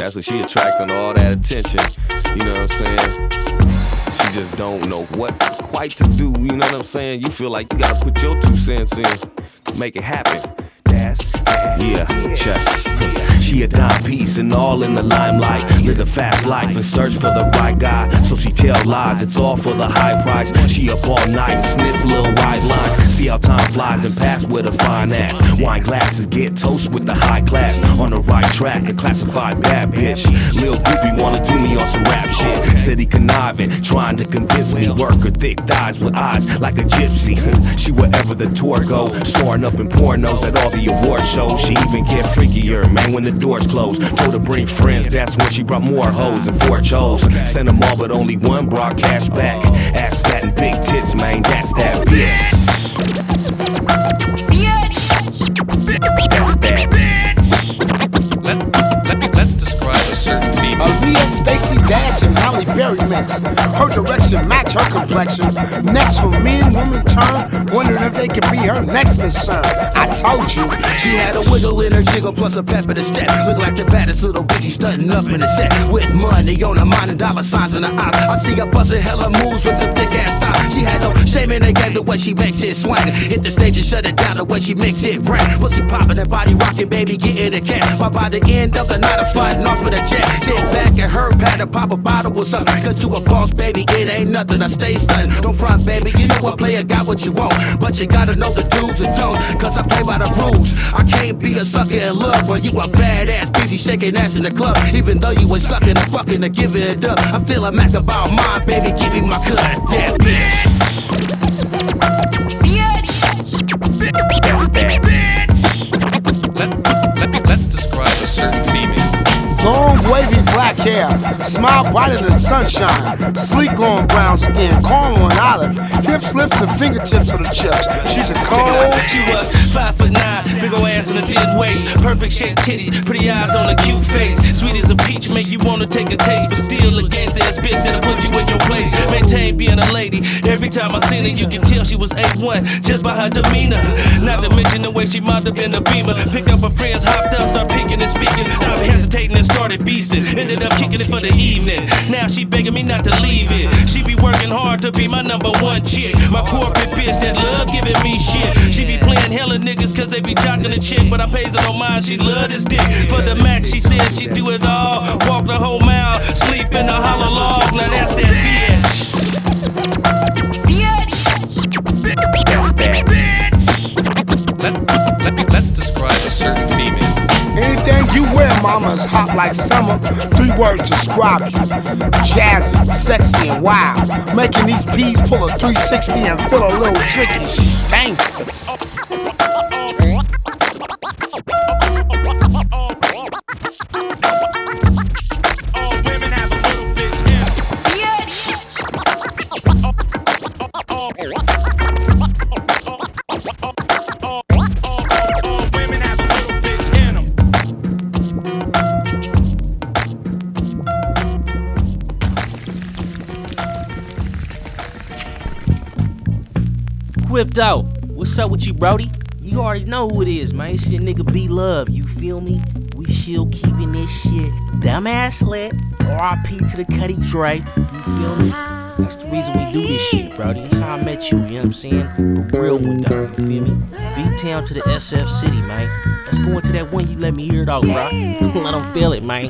That's what she attracting all that attention. You know what I'm saying? She just don't know what quite to do. You know what I'm saying? You feel like you gotta put your 2 cents in, make it happen. Yeah, check. She a dime piece and all in the limelight. Live a fast life and search for the right guy. So she tell lies, it's all for the high price. She up all night and sniff little white lines. See how time flies and pass with a fine ass. Wine glasses get toast with the high class. On the right track, a classified bad bitch. Lil groupie wanna do me on some rap shit. Steady conniving, trying to convince me. Work her thick thighs with eyes like a gypsy. She wherever the tour go, storing up in pornos at all the award shows. She even get freakier, man, when the doors close. Told her bring friends, that's when she brought more hoes and 4 chose. Sent them all, but only one brought cash back. Ass fat and big tits, man, that's that bitch. Let's describe a certain female. Aaliyah, Stacey Dash, and Halle Berry mix. Her direction match her complexion. Next for men, women turn, wondering if they can be her next concern. I told you. She had a wiggle in her jiggle plus a pep in the step. Look like the baddest little bitch, she's stunting up in the set. With money on her mind and dollar signs in her eyes. I see her bustin' hella moves with the thick ass style. She had no shame in the game, the way she makes it swing. Hit the stage and shut it down, the way she makes it rain. Pussy poppin' and body rockin', baby, get in the cat. But by the end of the night, I'm sliding off of the jet. Sit back and her pad and pop a bottle or something. Cause you a boss, baby, it ain't nothing. I stay stunning. Don't front, baby, you know what player got what you want. But you gotta know the do's and don'ts. Cause I play by the rules. I can't be a sucker in love when you a badass, busy shaking ass in the club. Even though you ain't sucking or fucking or giving it up, I'm still a Mac about mine, baby. Give me my cut, that bitch. Let's describe a certain female. Long wavy black hair, smile bright in the sunshine, sleek long brown skin, caramel and olive, hips, lips, and fingertips for the chips. She's a cold. She was 5'9", big ol' ass in a thin waist, perfect shaped titties, pretty eyes on a cute face, sweet as a peach, make you wanna take a taste, but still a gangsta ass bitch that'll put you in your place. Maintain being a lady. Every time I seen her, you can tell she was A1 just by her demeanor. Not to mention the way she mopped up in the Beamer, picked up her friends, hopped up, start picking and speaking, stopped hesitating and started beasting. Ended up kicking it for the evening. Now she begging me not to leave it. She be working hard to be my #1 chick. My corporate bitch that love giving me shit. She be playing hella niggas cause they be jocking the chick, but I pays her no mind, she love this dick. For the max, she said she do it all. Walk the whole mile, sleep in a hollow log. Now that's that bitch. Let's describe a certain female. Anything you wear, mama, is hot like summer. 3 words describe you. Jazzy, sexy, and wild. Making these peas pull a 360 and feel a little tricky. She's dangerous. Whipped out. What's up with you, Brody? You already know who it is, man. It's your nigga B-Love, you feel me? We still keeping this shit dumbass lit. R.I.P. to the Cuddy Dre, you feel me? That's the reason we do this shit, Brody. That's how I met you, you know what I'm saying? A real one, though, you feel me? V-Town to the SF City, man. Let's go into that one you let me hear it all, bro. Let them feel it, man.